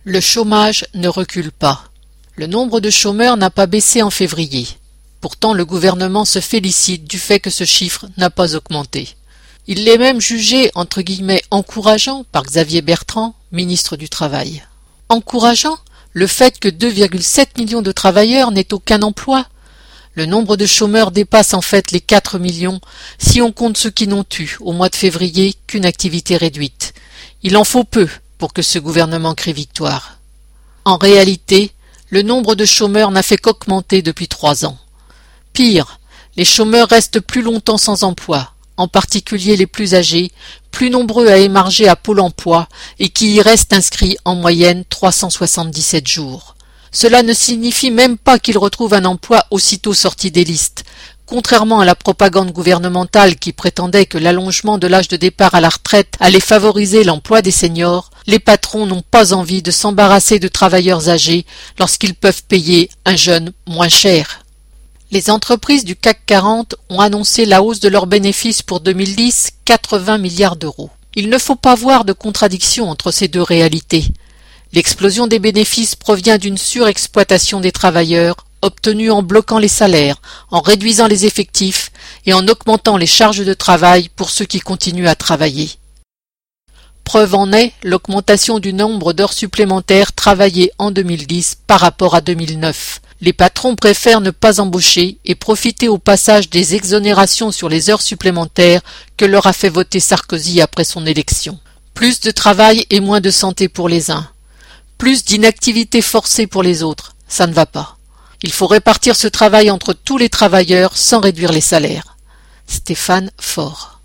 Le chômage ne recule pas. Le nombre de chômeurs n'a pas baissé en février. Pourtant, le gouvernement se félicite du fait que ce chiffre n'a pas augmenté. Il l'est même jugé entre guillemets encourageant par Xavier Bertrand, ministre du Travail. Encourageant le fait que 2,7 millions de travailleurs n'aient aucun emploi. Le nombre de chômeurs dépasse en fait les 4 millions si on compte ceux qui n'ont eu, au mois de février, qu'une activité réduite. Il en faut peu pour que ce gouvernement crie victoire. En réalité, le nombre de chômeurs n'a fait qu'augmenter depuis 3 ans. Pire, les chômeurs restent plus longtemps sans emploi, en particulier les plus âgés, plus nombreux à émarger à Pôle emploi et qui y restent inscrits en moyenne 377 jours. Cela ne signifie même pas qu'ils retrouvent un emploi aussitôt sortis des listes. Contrairement à la propagande gouvernementale qui prétendait que l'allongement de l'âge de départ à la retraite allait favoriser l'emploi des seniors, les patrons n'ont pas envie de s'embarrasser de travailleurs âgés lorsqu'ils peuvent payer un jeune moins cher. Les entreprises du CAC 40 ont annoncé la hausse de leurs bénéfices pour 2010, 80 milliards d'euros. Il ne faut pas voir de contradiction entre ces deux réalités. L'explosion des bénéfices provient d'une surexploitation des travailleurs, obtenue en bloquant les salaires, en réduisant les effectifs et en augmentant les charges de travail pour ceux qui continuent à travailler. Preuve en est l'augmentation du nombre d'heures supplémentaires travaillées en 2010 par rapport à 2009. Les patrons préfèrent ne pas embaucher et profiter au passage des exonérations sur les heures supplémentaires que leur a fait voter Sarkozy après son élection. Plus de travail et moins de santé pour les uns. Plus d'inactivité forcée pour les autres. Ça ne va pas. Il faut répartir ce travail entre tous les travailleurs sans réduire les salaires. Stéphane Faure.